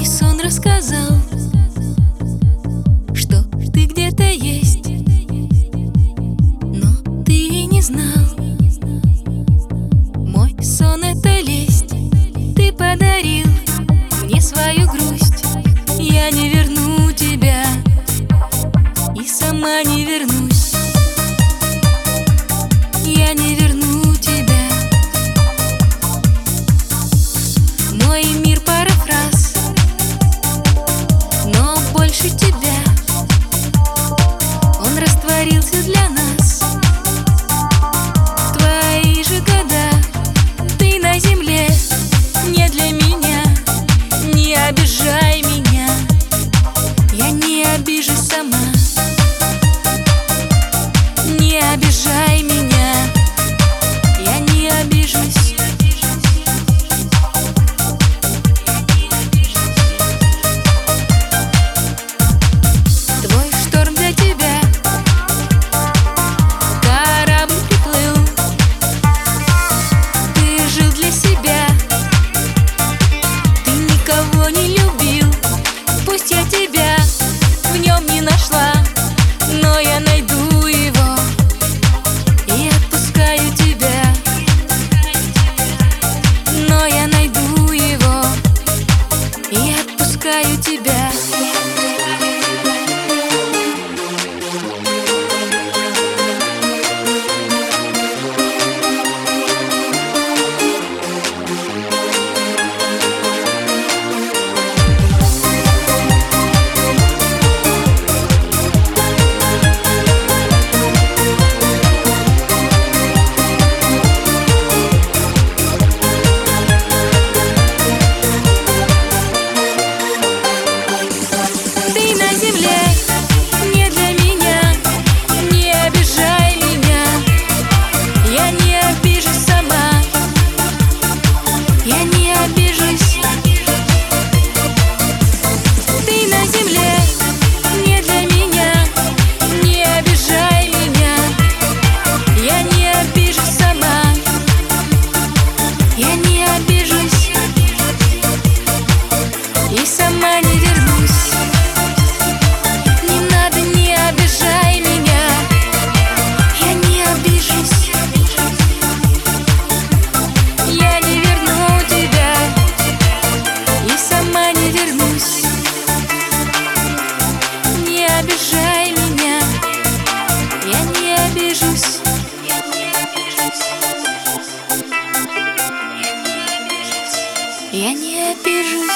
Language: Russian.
Мой сон рассказал, что ты где-то есть, но ты и не знал. Мой сон — это лесть. Ты подарил мне свою грусть. Я не верну тебя и сама не вернусь. Я не верну тебя. Мой мир — пара фраз, но больше тебя. Он растворился для нас. Твои же года, ты на земле не для меня. Не обижай меня, я не обижусь сама. Не обижай меня, я не обижусь. Твой шторм для тебя, корабль приплыл. Ты жил для себя, ты никого не любил. Пусть я тебя в нем не нашла, но я найду его и отпускаю тебя. Но я найду его и отпускаю тебя. И сама не вернусь. Не надо, не обижай меня, я не обижусь. Я не верну тебя и сама не вернусь. Не обижай меня, я не обижусь. Я не обижусь.